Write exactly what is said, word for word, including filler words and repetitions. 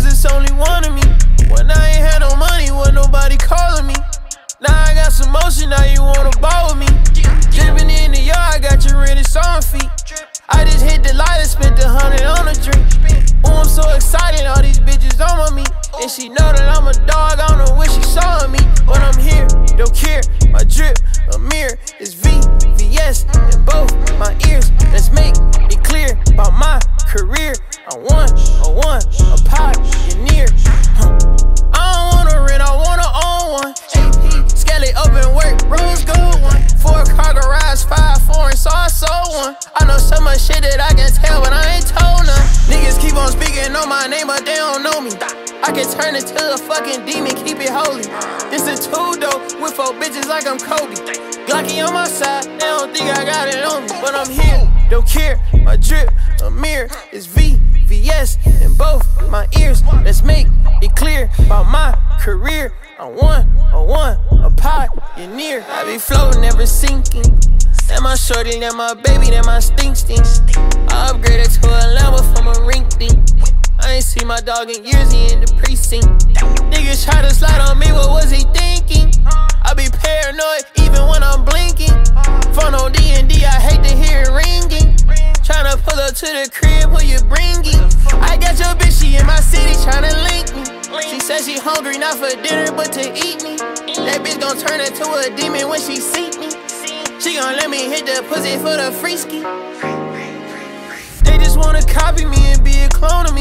it's only one of me. When I ain't had no money, wasn't nobody calling me. Now I got some motion, now you wanna ball with me. Drippin' in the yard, I got your rented on feet. I just hit the light and spent a hundred on a drink. Ooh, I'm so excited, all these bitches on me. And she know that I'm a dog, I don't know what she saw in me. But I'm here, don't care, my drip, a mirror, it's V, V S, in both my ears. Let's make it clear about my career. I'm one, a one, a pioneer. Huh. I don't wanna rent, I wanna own one. A P, Skelly, open work, rose gold one. Four car garage, five foreign, so I sold one. I know so much shit that I can tell, but I ain't told none. Niggas keep on speaking on my name, but they don't know me. I can turn into a fucking demon, keep it holy. This a two though, with four bitches like I'm Kobe. Glocky on my side, they don't think I got it on me. But I'm here, don't care, my drip, a mirror, it's V, V S, in both my ears. Let's make it clear about my career. I'm one, a one, a pioneer. I be floating, never sinking. That my shorty, that my baby, that my stink stink. I upgraded to a Lambo from a rink dink. I ain't seen my dog in years, he in the precinct. Niggas try to slide on me, what was he thinking? I be paranoid even when I'm blinking. Phone on D and D, I hate to hear it ringing. Tryna pull up to the crib, who you bringing? I got your bitch, she in my city tryna link me. She said she hungry, not for dinner, but to eat me. That bitch gon' turn into a demon when she see me. She gon' let me hit the pussy for the free ski. They just wanna copy me and be a clone of me.